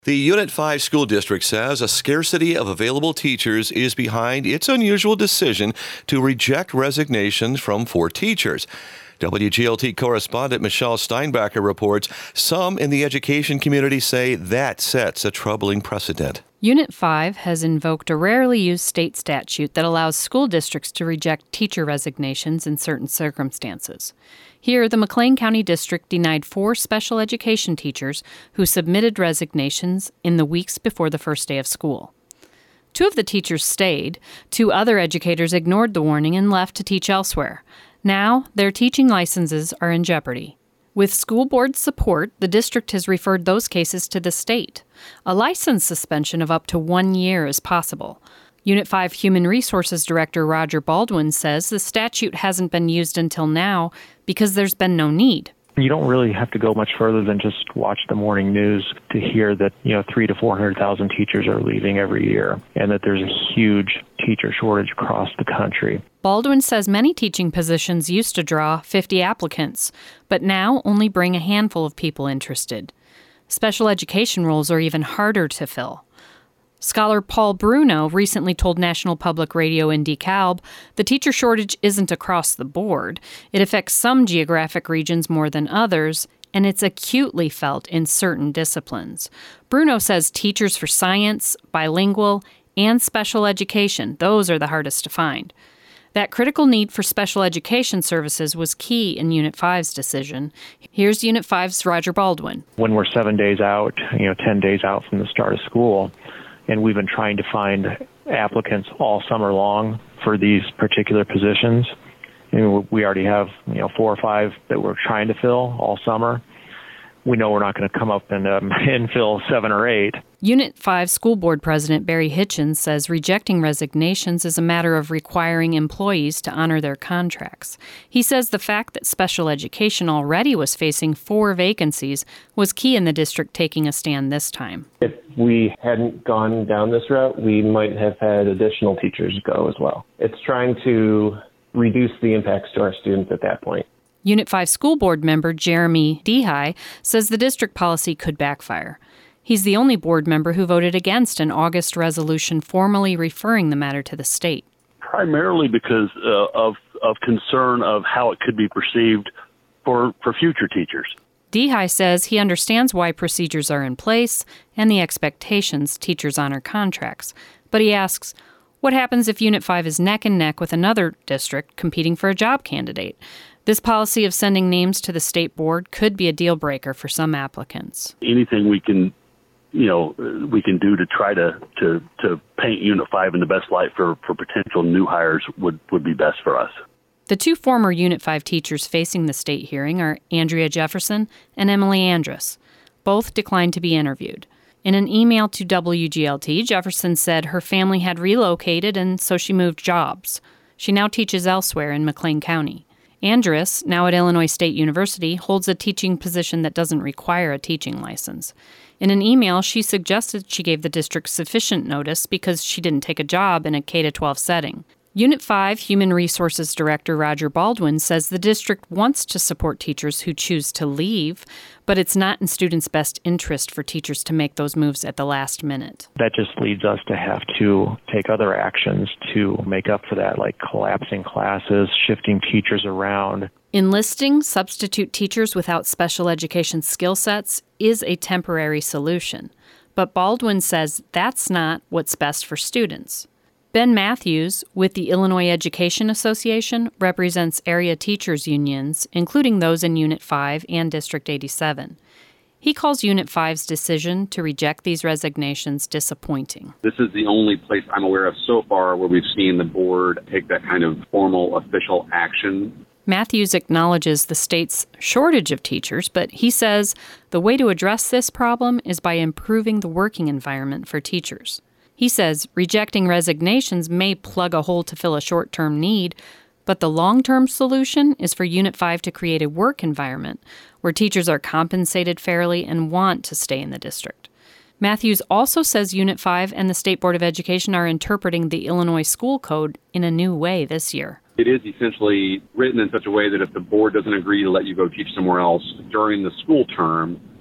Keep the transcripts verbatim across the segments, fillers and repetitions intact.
The Unit five School District says a scarcity of available teachers is behind its unusual decision to reject resignations from four teachers. W G L T correspondent Michelle Steinbacher reports some in the education community say that sets a troubling precedent. Unit five has invoked a rarely used state statute that allows school districts to reject teacher resignations in certain circumstances. Here, the McLean County District denied four special education teachers who submitted resignations in the weeks before the first day of school. Two of the teachers stayed. Two other educators ignored the warning and left to teach elsewhere. Now, their teaching licenses are in jeopardy. With school board support, the district has referred those cases to the state. A license suspension of up to one year is possible. Unit five Human Resources Director Roger Baldwin says the statute hasn't been used until now because there's been no need. You don't really have to go much further than just watch the morning news to hear that, you know, three to four hundred thousand teachers are leaving every year, and that there's a huge teacher shortage across the country. Baldwin says many teaching positions used to draw fifty applicants, but now only bring a handful of people interested. Special education roles are even harder to fill. Scholar Paul Bruno recently told National Public Radio in DeKalb the teacher shortage isn't across the board. It affects some geographic regions more than others, and it's acutely felt in certain disciplines. Bruno says teachers for science, bilingual, and special education, those are the hardest to find. That critical need for special education services was key in Unit five's decision. Here's Unit five's Roger Baldwin. When we're seven days out, you know, ten days out from the start of school, and we've been trying to find applicants all summer long for these particular positions. And we already have, you know, four or five that we're trying to fill all summer. We know we're not going to come up and, um, and fill seven or eight. Unit five School Board President Barry Hitchens says rejecting resignations is a matter of requiring employees to honor their contracts. He says the fact that special education already was facing four vacancies was key in the district taking a stand this time. If we hadn't gone down this route, we might have had additional teachers go as well. It's trying to reduce the impacts to our students at that point. Unit five School Board member Jeremy Dehigh says the district policy could backfire. He's the only board member who voted against an August resolution formally referring the matter to the state. Primarily because uh, of of concern of how it could be perceived for, for future teachers. Dehigh says he understands why procedures are in place and the expectations teachers honor contracts. But he asks, what happens if Unit five is neck and neck with another district competing for a job candidate? This policy of sending names to the state board could be a deal breaker for some applicants. Anything we can, you know, we can do to try to, to, to paint Unit five in the best light for, for potential new hires would, would be best for us. The two former Unit five teachers facing the state hearing are Andrea Jefferson and Emily Andrus. Both declined to be interviewed. In an email to W G L T, Jefferson said her family had relocated and so she moved jobs. She now teaches elsewhere in McLean County. Andrus, now at Illinois State University, holds a teaching position that doesn't require a teaching license. In an email, she suggested she gave the district sufficient notice because she didn't take a job in a K through twelve setting. Unit five Human Resources Director Roger Baldwin says the district wants to support teachers who choose to leave, but it's not in students' best interest for teachers to make those moves at the last minute. That just leads us to have to take other actions to make up for that, like collapsing classes, shifting teachers around. Enlisting substitute teachers without special education skill sets is a temporary solution, but Baldwin says that's not what's best for students. Ben Matthews, with the Illinois Education Association, represents area teachers' unions, including those in Unit five and District eighty-seven. He calls Unit five's decision to reject these resignations disappointing. This is the only place I'm aware of so far where we've seen the board take that kind of formal official action. Matthews acknowledges the state's shortage of teachers, but he says the way to address this problem is by improving the working environment for teachers. He says rejecting resignations may plug a hole to fill a short-term need, but the long-term solution is for Unit five to create a work environment where teachers are compensated fairly and want to stay in the district. Matthews also says Unit five and the State Board of Education are interpreting the Illinois School Code in a new way this year. It is essentially written in such a way that if the board doesn't agree to let you go teach somewhere else during the school term,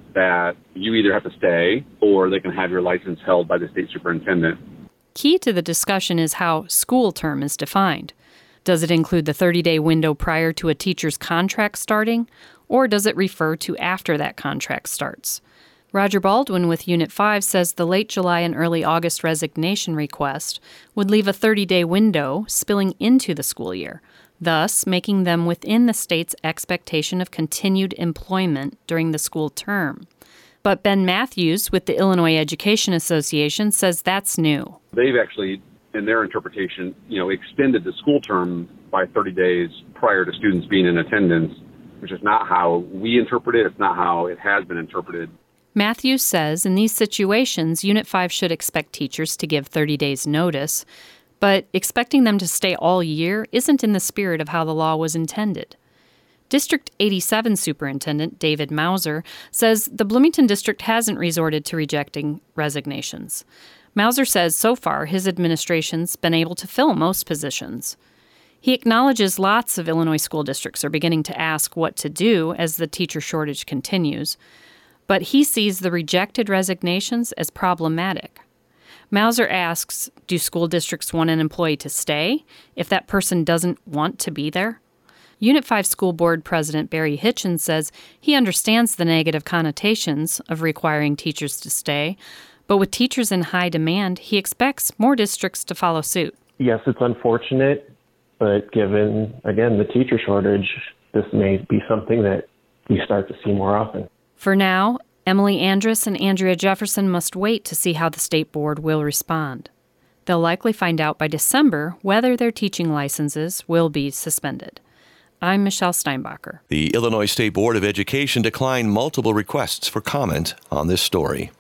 that you either have to stay or they can have your license held by the state superintendent. Key to the discussion is how school term is defined. Does it include the thirty-day window prior to a teacher's contract starting, or does it refer to after that contract starts? Roger Baldwin with Unit five says the late July and early August resignation request would leave a thirty-day window spilling into the school year, thus making them within the state's expectation of continued employment during the school term. But Ben Matthews with the Illinois Education Association says that's new. They've actually, in their interpretation, you know, extended the school term by thirty days prior to students being in attendance, which is not how we interpret it. It's not how it has been interpreted. Matthews says in these situations, Unit five should expect teachers to give thirty days notice, but expecting them to stay all year isn't in the spirit of how the law was intended. District eighty-seven Superintendent David Mauser says the Bloomington District hasn't resorted to rejecting resignations. Mauser says so far his administration's been able to fill most positions. He acknowledges lots of Illinois school districts are beginning to ask what to do as the teacher shortage continues, but he sees the rejected resignations as problematic. Mauser asks, do school districts want an employee to stay if that person doesn't want to be there? Unit five School Board President Barry Hitchens says he understands the negative connotations of requiring teachers to stay, but with teachers in high demand, he expects more districts to follow suit. Yes, it's unfortunate, but given, again, the teacher shortage, this may be something that we start to see more often. For now, Emily Andrus and Andrea Jefferson must wait to see how the state board will respond. They'll likely find out by December whether their teaching licenses will be suspended. I'm Michelle Steinbacher. The Illinois State Board of Education declined multiple requests for comment on this story.